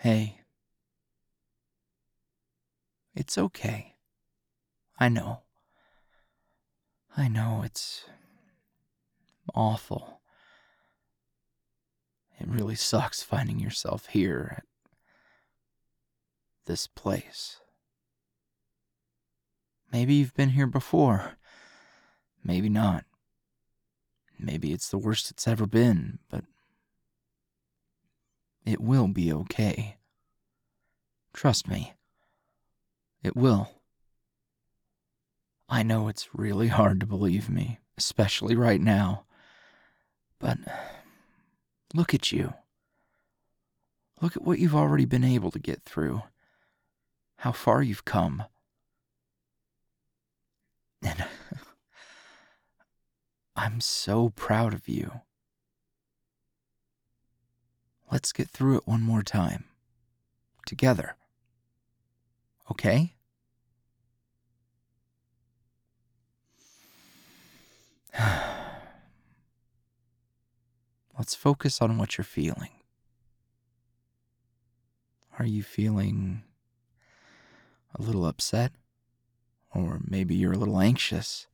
Hey, it's okay. I know. I know it's awful. It really sucks finding yourself here at this place. Maybe you've been here before. Maybe not. Maybe it's the worst it's ever been, but it will be okay. Trust me. It will. I know it's really hard to believe me, especially right now. But look at you. Look at what you've already been able to get through. How far you've come. And I'm so proud of you. Let's get through it one more time. Together. Okay? Let's focus on what you're feeling. Are you feeling a little upset? Or maybe you're a little anxious?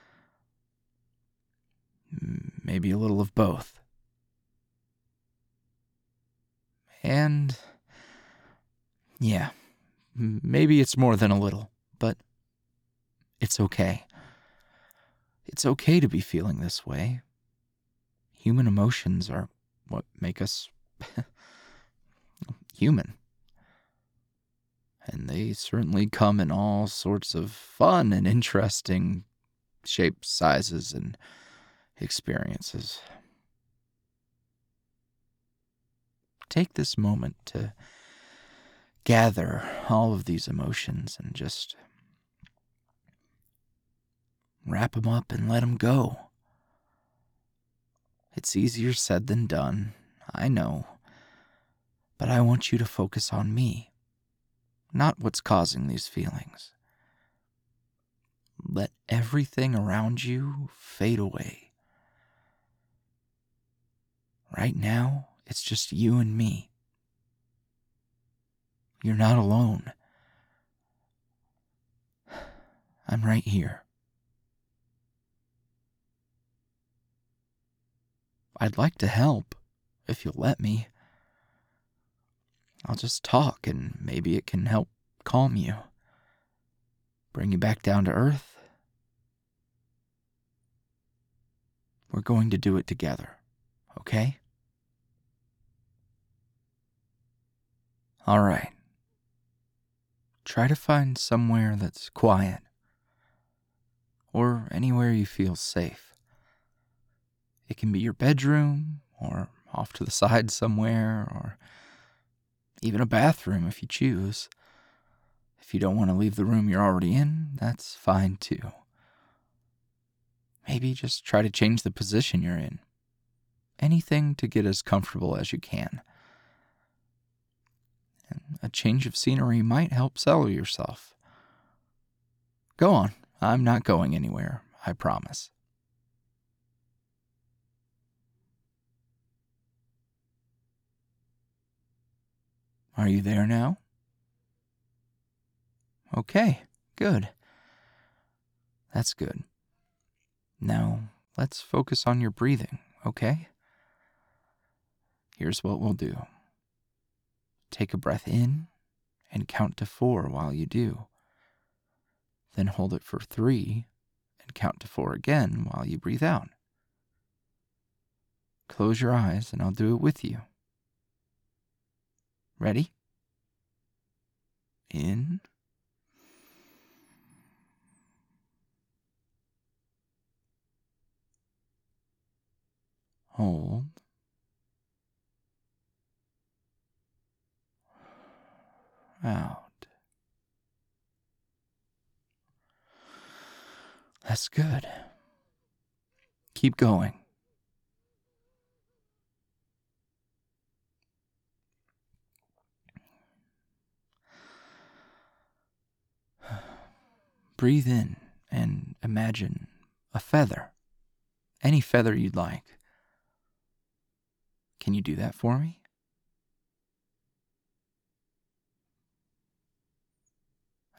Maybe a little of both. And yeah, maybe it's more than a little, but it's okay. It's okay to be feeling this way. Human emotions are what make us human. And they certainly come in all sorts of fun and interesting shapes, sizes, and experiences. Take this moment to gather all of these emotions and just wrap them up and let them go. It's easier said than done, I know, but I want you to focus on me, not what's causing these feelings. Let everything around you fade away. Right now, it's just you and me. You're not alone. I'm right here. I'd like to help, if you'll let me. I'll just talk and maybe it can help calm you. Bring you back down to earth. We're going to do it together, okay? All right. Try to find somewhere that's quiet, or anywhere you feel safe. It can be your bedroom, or off to the side somewhere, or even a bathroom if you choose. If you don't want to leave the room you're already in, that's fine too. Maybe just try to change the position you're in. Anything to get as comfortable as you can. And a change of scenery might help settle yourself. Go on, I'm not going anywhere, I promise. Are you there now? Okay, good. That's good. Now, let's focus on your breathing, okay? Here's what we'll do. Take a breath in and count to 4 while you do. Then hold it for 3 and count to 4 again while you breathe out. Close your eyes and I'll do it with you. Ready? In. Hold. Out. That's good. Keep going. Breathe in and imagine a feather. Any feather you'd like. Can you do that for me?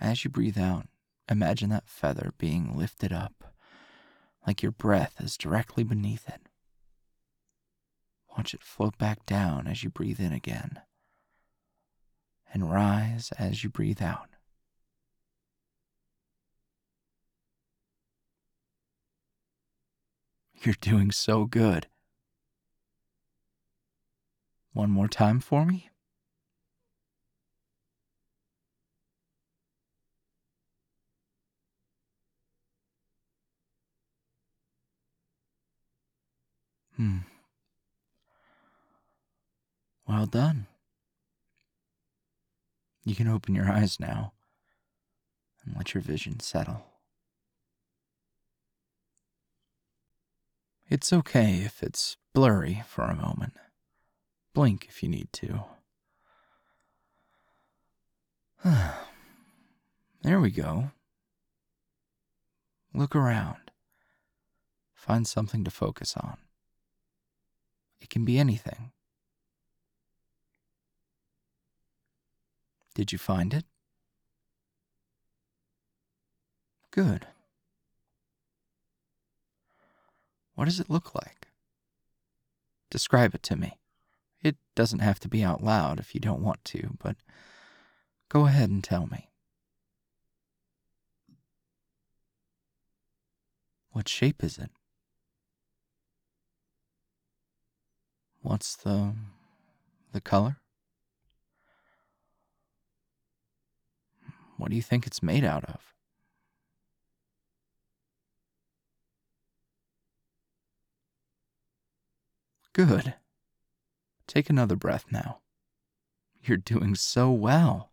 as you breathe out, imagine that feather being lifted up, like your breath is directly beneath it. Watch it float back down as you breathe in again, and rise as you breathe out. You're doing so good. One more time for me. Well done. You can open your eyes now and let your vision settle. It's okay if it's blurry for a moment. Blink if you need to. There we go. Look around. Find something to focus on. It can be anything. Did you find it? Good. What does it look like? Describe it to me. It doesn't have to be out loud if you don't want to, but go ahead and tell me. What shape is it? What's the color? What do you think it's made out of? Good. Take another breath now. You're doing so well.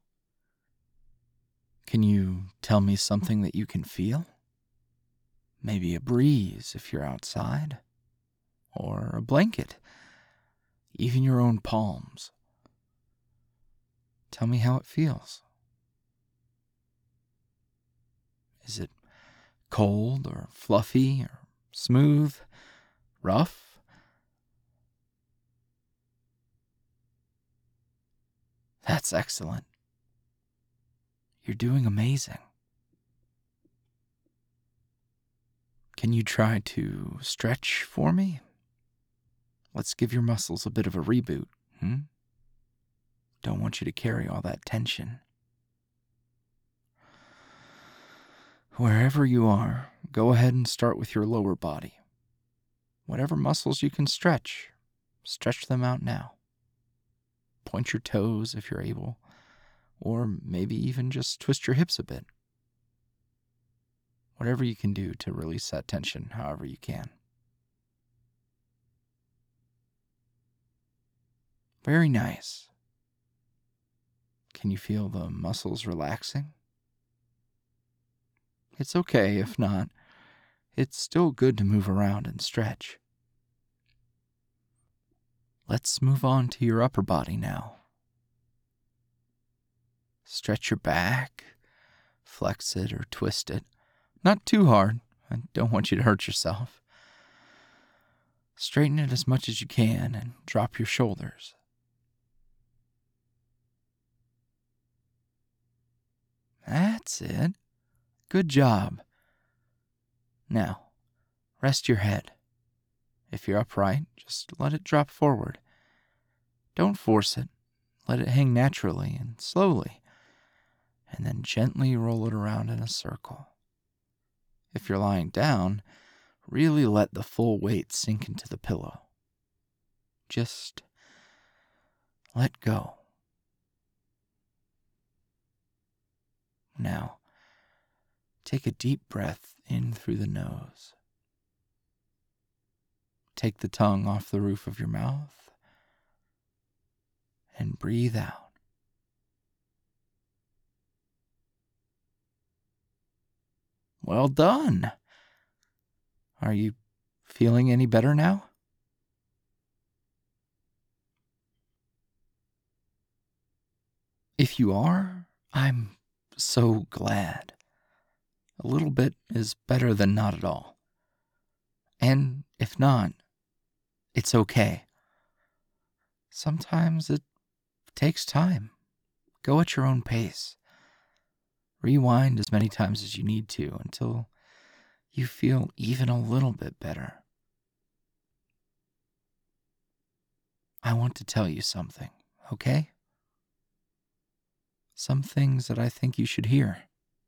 Can you tell me something that you can feel? Maybe a breeze if you're outside, or a blanket, even your own palms. Tell me how it feels. Is it cold or fluffy or smooth, rough? That's excellent. You're doing amazing. Can you try to stretch for me? Let's give your muscles a bit of a reboot, Don't want you to carry all that tension. Wherever you are, go ahead and start with your lower body. Whatever muscles you can stretch them out now. Point your toes if you're able, or maybe even just twist your hips a bit. Whatever you can do to release that tension, however you can. Very nice. Can you feel the muscles relaxing? It's okay if not. It's still good to move around and stretch. Let's move on to your upper body now. Stretch your back, flex it or twist it. Not too hard. I don't want you to hurt yourself. Straighten it as much as you can and drop your shoulders. That's it. Good job. Now, rest your head. If you're upright, just let it drop forward. Don't force it. Let it hang naturally and slowly, and then gently roll it around in a circle. If you're lying down, really let the full weight sink into the pillow. Just let go. Now, take a deep breath in through the nose. Take the tongue off the roof of your mouth and breathe out. Well done. Are you feeling any better now? If you are, I'm so glad. A little bit is better than not at all. And if not, it's okay. Sometimes it takes time. Go at your own pace. Rewind as many times as you need to until you feel even a little bit better. I want to tell you something, okay? Some things that I think you should hear.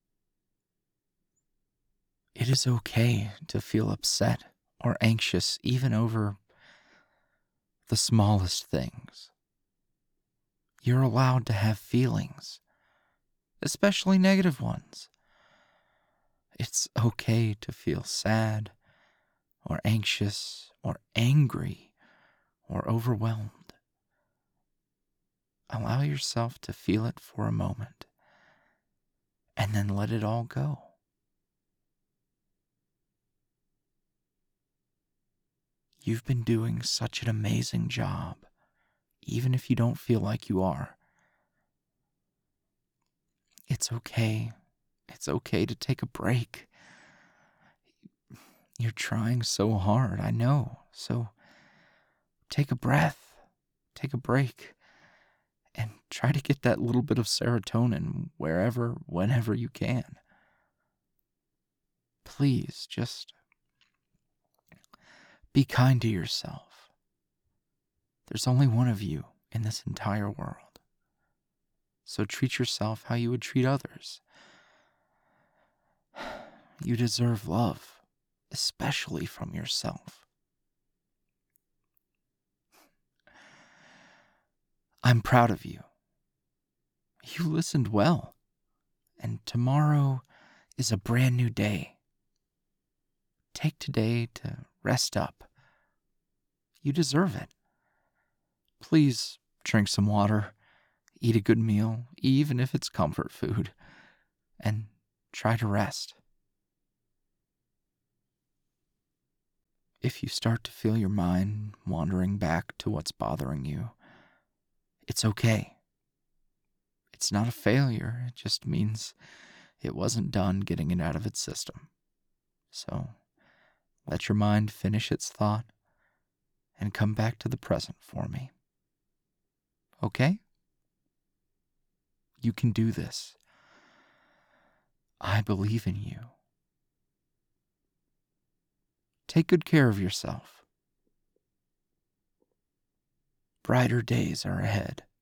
It is okay to feel upset or anxious even over the smallest things. You're allowed to have feelings, especially negative ones. It's okay to feel sad or anxious or angry or overwhelmed. Allow yourself to feel it for a moment and then let it all go. You've been doing such an amazing job, even if you don't feel like you are. It's okay. It's okay to take a break. You're trying so hard, I know. So take a breath, take a break, and try to get that little bit of serotonin wherever, whenever you can. Please, just be kind to yourself. There's only one of you in this entire world. So treat yourself how you would treat others. You deserve love, especially from yourself. I'm proud of you. You listened well, and tomorrow is a brand new day. Take today to rest up. You deserve it. Please drink some water, eat a good meal, even if it's comfort food, and try to rest. If you start to feel your mind wandering back to what's bothering you, it's okay. It's not a failure, it just means it wasn't done getting it out of its system. So let your mind finish its thought and come back to the present for me. Okay? You can do this. I believe in you. Take good care of yourself. Brighter days are ahead.